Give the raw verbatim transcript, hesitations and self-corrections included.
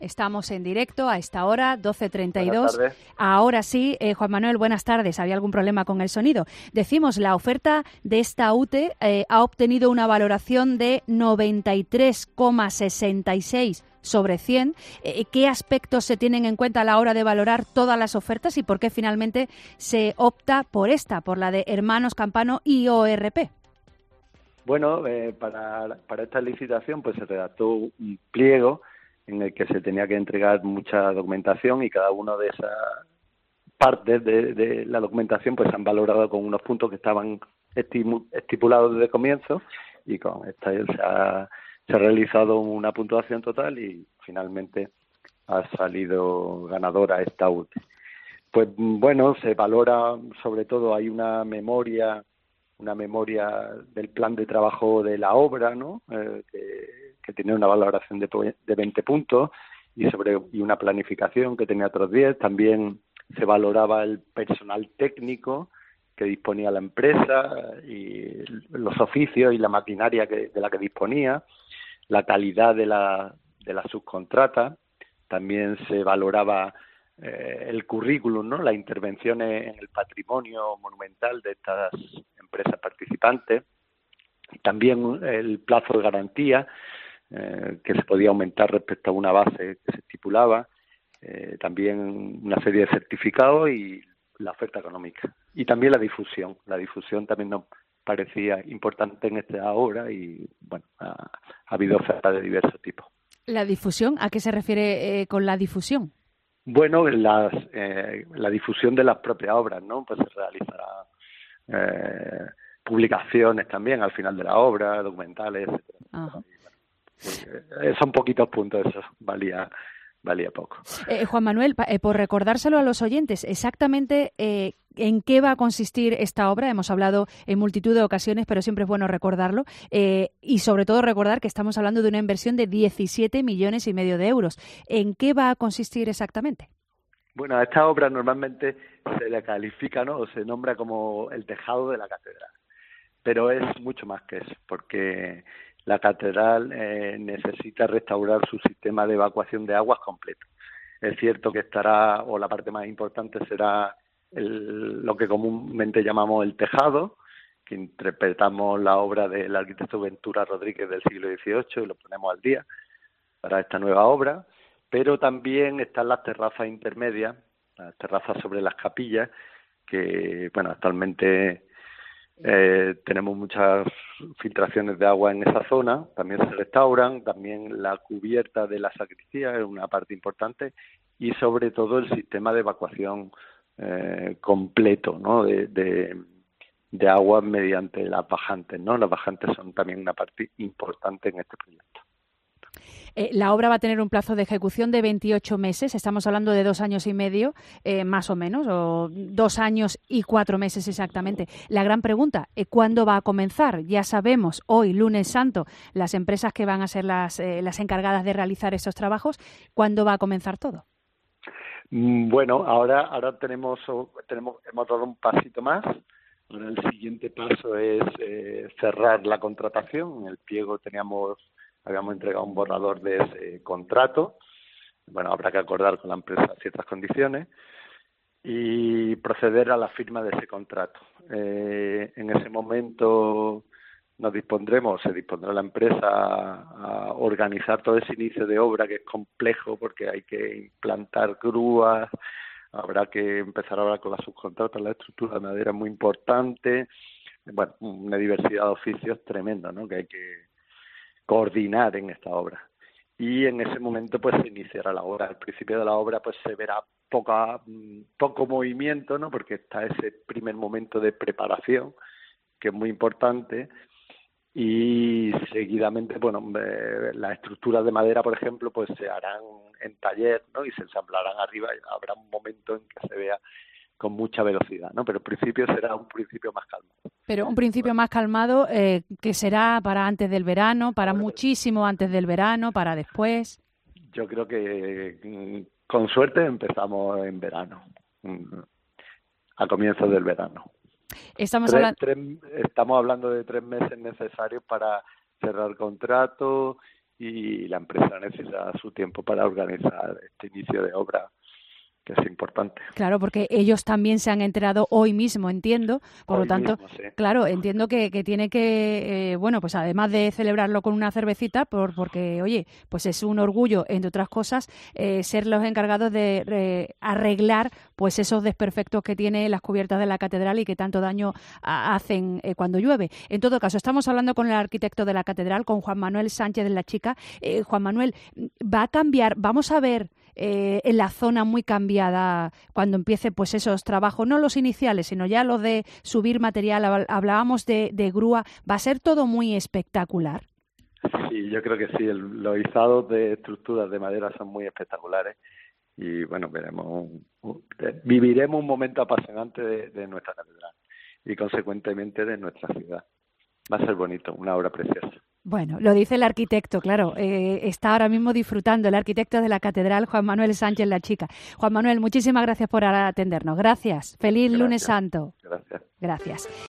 Estamos en directo a esta hora, doce treinta y dos. Buenas tardes. Ahora sí, eh, Juan Manuel, buenas tardes. Había algún problema con el sonido. Decimos, la oferta de esta U T E eh, ha obtenido una valoración de noventa y tres coma sesenta y seis sobre cien. Eh, ¿Qué aspectos se tienen en cuenta a la hora de valorar todas las ofertas y por qué finalmente se opta por esta, por la de Hermanos Campano I O R P? Bueno, eh, para, para esta licitación pues se redactó un pliego en el que se tenía que entregar mucha documentación y cada una de esas partes de, de la documentación pues se han valorado con unos puntos que estaban estimu- estipulados desde el comienzo y con esta se ha, se ha realizado una puntuación total y finalmente ha salido ganadora esta U T E. Pues bueno, se valora sobre todo, hay una memoria una memoria del plan de trabajo de la obra, ¿no? Eh, que, que tenía una valoración de, de veinte puntos y sobre y una planificación que tenía otros diez. También se valoraba el personal técnico que disponía la empresa y los oficios y la maquinaria que, de la que disponía, la calidad de la, de la subcontrata. También se valoraba eh, el currículum, ¿no? Las intervenciones en el patrimonio monumental de estas empresas participantes, también el plazo de garantía eh, que se podía aumentar respecto a una base que se estipulaba, eh, también una serie de certificados y la oferta económica y también la difusión. La difusión también nos parecía importante en esta obra y bueno, ha, ha habido ofertas de diversos tipos. ¿La difusión? ¿A qué se refiere eh, con la difusión? Bueno, las, eh, la difusión de las propias obras, ¿no? Pues se realizará eh, publicaciones también al final de la obra, documentales, etcétera. Ajá. Pues, eh, son poquitos puntos, eso valía valía poco. Eh, Juan Manuel, eh, por recordárselo a los oyentes, exactamente eh, en qué va a consistir esta obra. Hemos hablado en multitud de ocasiones, pero siempre es bueno recordarlo. Eh, y sobre todo recordar que estamos hablando de una inversión de diecisiete millones y medio de euros. ¿En qué va a consistir exactamente? Bueno, a esta obra normalmente se le califica, ¿no? O se nombra como el tejado de la catedral. Pero es mucho más que eso, porque la catedral eh, necesita restaurar su sistema de evacuación de aguas completo. Es cierto que estará, o la parte más importante será el, lo que comúnmente llamamos el tejado, que interpretamos la obra del arquitecto Ventura Rodríguez del siglo dieciocho y lo ponemos al día para esta nueva obra, pero también están las terrazas intermedias, las terrazas sobre las capillas, que, bueno, actualmente Eh, tenemos muchas filtraciones de agua en esa zona, también se restauran, también la cubierta de la sacristía es una parte importante y sobre todo el sistema de evacuación eh, completo, ¿no? de, de, de agua mediante las bajantes, ¿no? Las bajantes son también una parte importante en este proyecto. Eh, la obra va a tener un plazo de ejecución de veintiocho meses, estamos hablando de dos años y medio, eh, más o menos, o dos años y cuatro meses exactamente. La gran pregunta, eh, ¿cuándo va a comenzar? Ya sabemos, hoy, lunes santo, las empresas que van a ser las, eh, las encargadas de realizar estos trabajos, ¿cuándo va a comenzar todo? Bueno, ahora ahora tenemos tenemos hemos dado un pasito más. Ahora el siguiente paso es eh, cerrar la contratación. En el pliego teníamos habíamos entregado un borrador de ese contrato. Bueno, habrá que acordar con la empresa ciertas condiciones y proceder a la firma de ese contrato. Eh, en ese momento nos dispondremos, se dispondrá la empresa a, a organizar todo ese inicio de obra que es complejo porque hay que implantar grúas, habrá que empezar ahora con las subcontratas, la estructura de madera es muy importante, bueno, una diversidad de oficios tremenda, ¿no? Que hay que coordinar en esta obra. Y en ese momento pues se iniciará la obra. Al principio de la obra pues se verá poca, poco movimiento, ¿no? Porque está ese primer momento de preparación que es muy importante y seguidamente, bueno, eh, las estructuras de madera, por ejemplo, pues se harán en taller, ¿no? Y se ensamblarán arriba y habrá un momento en que se vea con mucha velocidad, ¿no? Pero el principio será un principio más calmado. Pero un principio más calmado eh, que será para antes del verano, para muchísimo antes del verano, para después. Yo creo que con suerte empezamos en verano, a comienzos del verano. Estamos, tres, habla- tres, estamos hablando de tres meses necesarios para cerrar contrato y la empresa necesita su tiempo para organizar este inicio de obra, que es importante. Claro, porque ellos también se han enterado hoy mismo, entiendo, por hoy lo tanto, mismo, sí. claro, entiendo que, que tiene que, eh, bueno, pues además de celebrarlo con una cervecita, por, porque, oye, pues es un orgullo, entre otras cosas, eh, ser los encargados de eh, arreglar pues esos desperfectos que tiene las cubiertas de la catedral y que tanto daño a, hacen eh, cuando llueve. En todo caso, estamos hablando con el arquitecto de la catedral, con Juan Manuel Sánchez de la Chica. Eh, Juan Manuel, va a cambiar, vamos a ver Eh, en la zona muy cambiada cuando empiece pues esos trabajos, no los iniciales, sino ya los de subir material, hablábamos de, de grúa, va a ser todo muy espectacular. Sí, yo creo que sí, el, los izados de estructuras de madera son muy espectaculares y bueno, veremos, viviremos un momento apasionante de, de nuestra catedral y consecuentemente de nuestra ciudad. Va a ser bonito, una obra preciosa. Bueno, lo dice el arquitecto, claro, eh, está ahora mismo disfrutando, el arquitecto de la catedral, Juan Manuel Sánchez la Chica. Juan Manuel, muchísimas gracias por atendernos. Gracias. Feliz Gracias. lunes santo. Gracias. Gracias.